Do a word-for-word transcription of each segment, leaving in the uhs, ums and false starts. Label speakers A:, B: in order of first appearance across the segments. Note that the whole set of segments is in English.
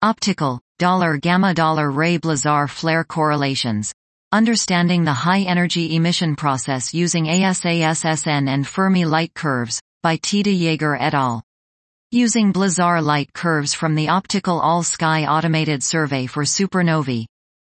A: Optical, gamma-ray blazar flare correlations. Understanding the high-energy emission process using ASASSN and Fermi light curves, by T. de Jaeger et al. Using blazar light curves from the Optical All-Sky Automated Survey for Supernovae,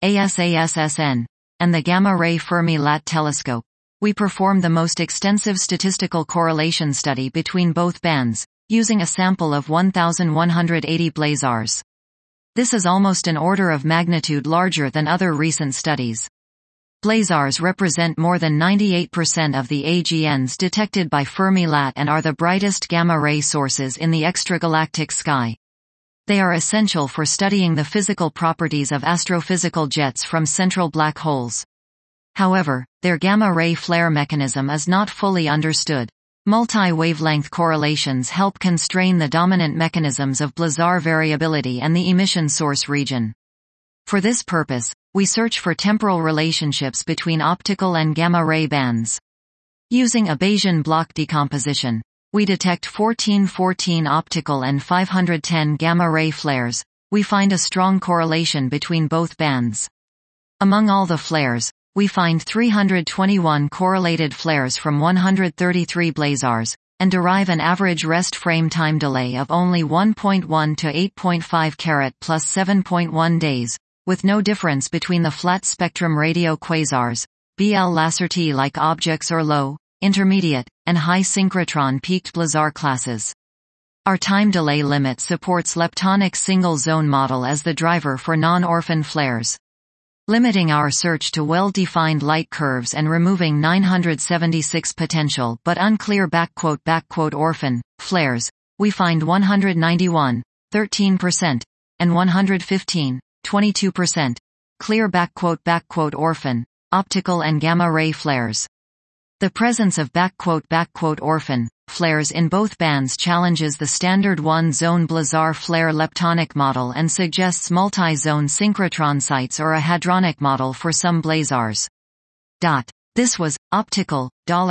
A: ASASSN, and the Gamma-Ray Fermi-Lat Telescope, we performed the most extensive statistical correlation study between both bands, using a sample of one thousand one hundred eighty blazars. This is almost an order of magnitude larger than other recent studies. Blazars represent more than ninety-eight percent of the A G Ns detected by Fermi-Lat and are the brightest gamma-ray sources in the extragalactic sky. They are essential for studying the physical properties of astrophysical jets from central black holes. However, their gamma-ray flare mechanism is not fully understood. Multi-wavelength correlations help constrain the dominant mechanisms of blazar variability and the emission source region. For this purpose, we search for temporal relationships between optical and gamma-ray bands. Using a Bayesian block decomposition, we detect fourteen fourteen optical and five hundred ten gamma-ray flares. We find a strong correlation between both bands. Among all the flares, we find three hundred twenty-one correlated flares from one hundred thirty-three blazars, and derive an average rest frame time delay of only one point one to eight point five carat plus seven point one days, with no difference between the flat-spectrum radio quasars, B L Lacertae-like objects or low, intermediate, and high synchrotron peaked blazar classes. Our time delay limit supports leptonic single-zone model as the driver for non-orphan flares. Limiting our search to well-defined light curves and removing nine hundred seventy-six potential but unclear backquote backquote orphan flares, we find one hundred ninety-one, thirteen percent, and one hundred fifteen, twenty-two percent, clear backquote backquote orphan, optical and gamma-ray flares. The presence of backquote backquote orphan flares in both bands challenges the standard one-zone blazar flare leptonic model and suggests multi-zone synchrotron sites or a hadronic model for some blazars. Dot. This was optical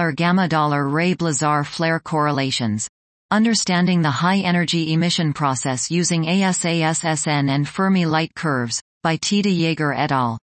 A: gamma-ray blazar flare correlations. Understanding the high-energy emission process using ASASSN and Fermi light curves, by T. de Jaeger et al.